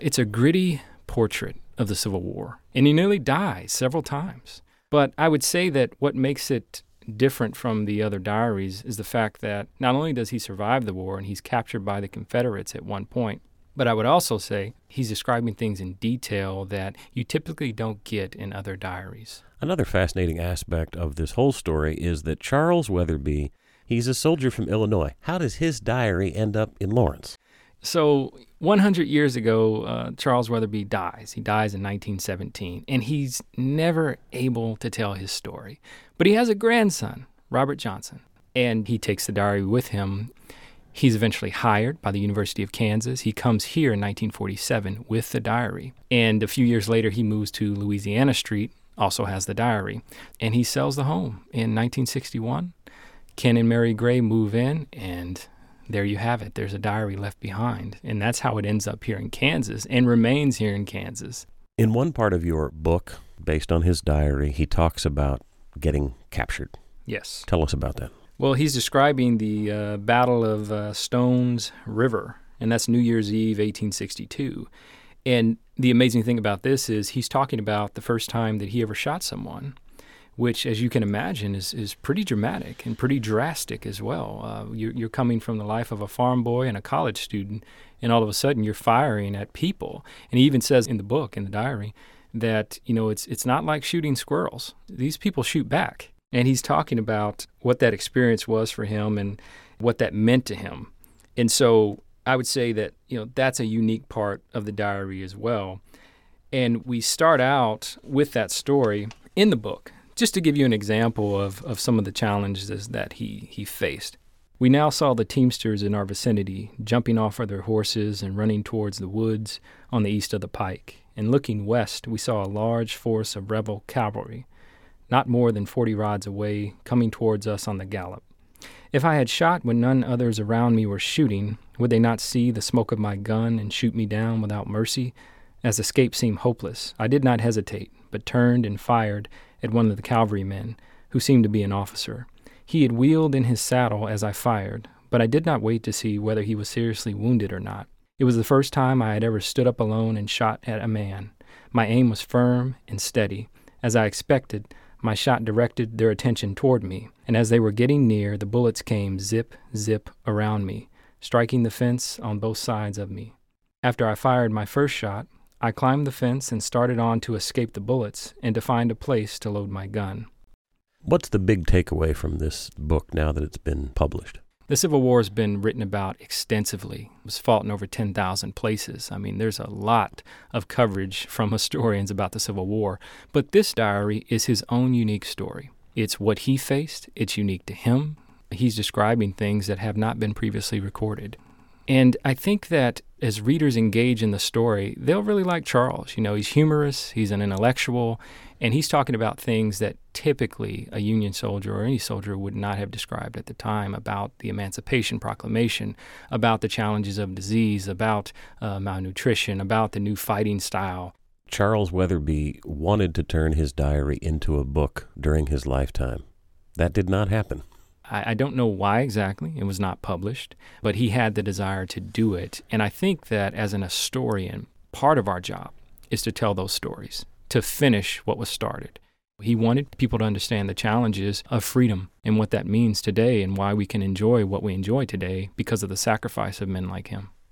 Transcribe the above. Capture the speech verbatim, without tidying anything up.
It's a gritty portrait of the Civil War, and he nearly dies several times. But I would say that what makes it different from the other diaries is the fact that not only does he survive the war and he's captured by the Confederates at one point, but I would also say he's describing things in detail that you typically don't get in other diaries. Another fascinating aspect of this whole story is that Charles Weatherby, he's a soldier from Illinois. How does his diary end up in Lawrence? So one hundred years ago, uh, Charles Weatherby dies. He dies in nineteen seventeen, and he's never able to tell his story. But he has a grandson, Robert Johnson, and he takes the diary with him. He's eventually hired by the University of Kansas. He comes here in nineteen forty-seven with the diary. And a few years later, he moves to Louisiana Street, also has the diary. And he sells the home in nineteen sixty-one. Ken and Mary Gray move in, and there you have it. There's a diary left behind. And that's how it ends up here in Kansas and remains here in Kansas. In one part of your book, based on his diary, he talks about getting captured. Yes. Tell us about that. Well, he's describing the uh, Battle of uh, Stones River, and that's New Year's Eve, eighteen sixty-two. And the amazing thing about this is he's talking about the first time that he ever shot someone, which, as you can imagine, is, is pretty dramatic and pretty drastic as well. Uh, you're, you're coming from the life of a farm boy and a college student, and all of a sudden you're firing at people. And he even says in the book, in the diary, that, you know, it's it's not like shooting squirrels. These people shoot back. And he's talking about what that experience was for him and what that meant to him. And so I would say that, you know, that's a unique part of the diary as well. And we start out with that story in the book, just to give you an example of, of some of the challenges that he, he faced. We now saw the teamsters in our vicinity jumping off of their horses and running towards the woods on the east of the pike. And looking west, we saw a large force of rebel cavalry, not more than forty rods away, coming towards us on the gallop. If I had shot when none others around me were shooting, would they not see the smoke of my gun and shoot me down without mercy? As escape seemed hopeless, I did not hesitate, but turned and fired at one of the cavalrymen, who seemed to be an officer. He had wheeled in his saddle as I fired, but I did not wait to see whether he was seriously wounded or not. It was the first time I had ever stood up alone and shot at a man. My aim was firm and steady. As I expected, my shot directed their attention toward me, and as they were getting near, the bullets came zip, zip around me, striking the fence on both sides of me. After I fired my first shot, I climbed the fence and started on to escape the bullets and to find a place to load my gun. What's the big takeaway from this book now that it's been published? The Civil War has been written about extensively. It was fought in over ten thousand places. I mean, there's a lot of coverage from historians about the Civil War. But this diary is his own unique story. It's what he faced. It's unique to him. He's describing things that have not been previously recorded. And I think that as readers engage in the story, they'll really like Charles. You know, he's humorous, he's an intellectual, and he's talking about things that typically a Union soldier or any soldier would not have described at the time, about the Emancipation Proclamation, about the challenges of disease, about uh, malnutrition, about the new fighting style. Charles Weatherby wanted to turn his diary into a book during his lifetime. That did not happen. I don't know why exactly it was not published, but he had the desire to do it. And I think that as an historian, part of our job is to tell those stories, to finish what was started. He wanted people to understand the challenges of freedom and what that means today and why we can enjoy what we enjoy today because of the sacrifice of men like him.